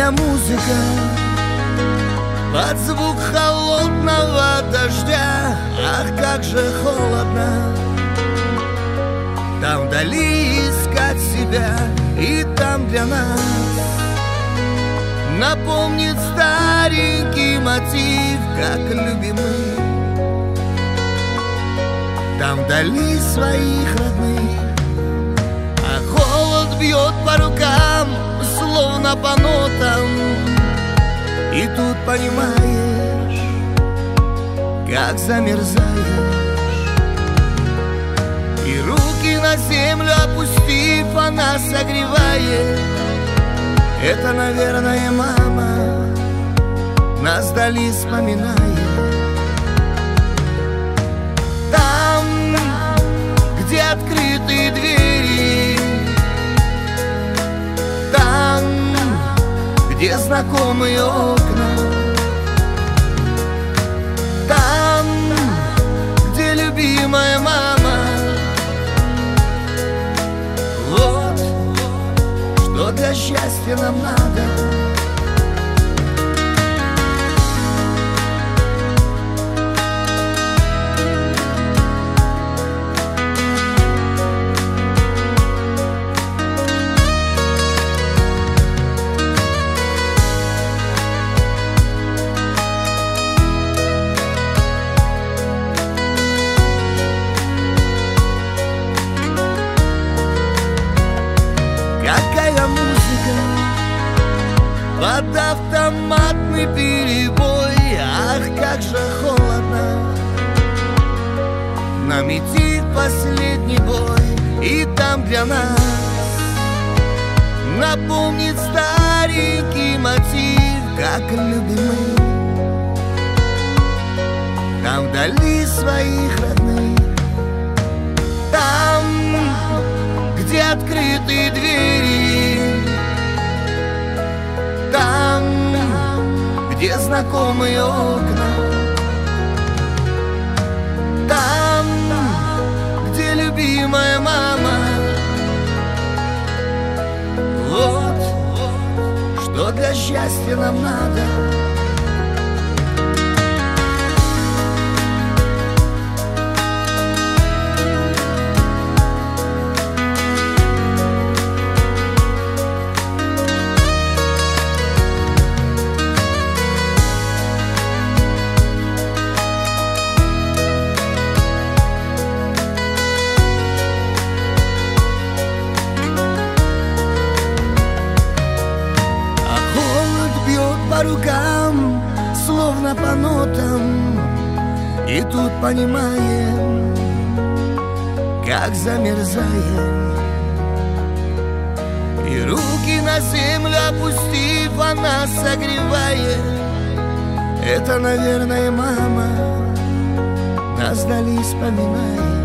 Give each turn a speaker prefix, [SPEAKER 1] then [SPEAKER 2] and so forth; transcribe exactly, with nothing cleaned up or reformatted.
[SPEAKER 1] Какая музыка под звук холодного дождя. Ах, как же холодно там вдали искать себя. И там для нас напомнит старенький мотив, как любимый. Там вдали своих родных, а холод бьет по рукам, словно по нотам. И тут понимаешь, как замерзаешь. И руки на землю опустив, она согревает. Это, наверное, мама нас вдали вспоминает. Там, где открытые двери, там, где знакомые окна, там, где любимая мама. Вот что для счастья нам надо. Какая музыка под автоматный перебой. Ах, как же холодно нам идти в последний бой. И там для нас напомнит старенький мотив, как любимый. Там вдали своих родных, там, где открытые двери, там, где знакомые окна, там, где любимая мама. Вот что для счастья нам надо. По рукам, словно по нотам. И тут понимаем, как замерзаем. И руки на землю опустив, она согревает. Это, наверное, мама нас вдали вспоминает.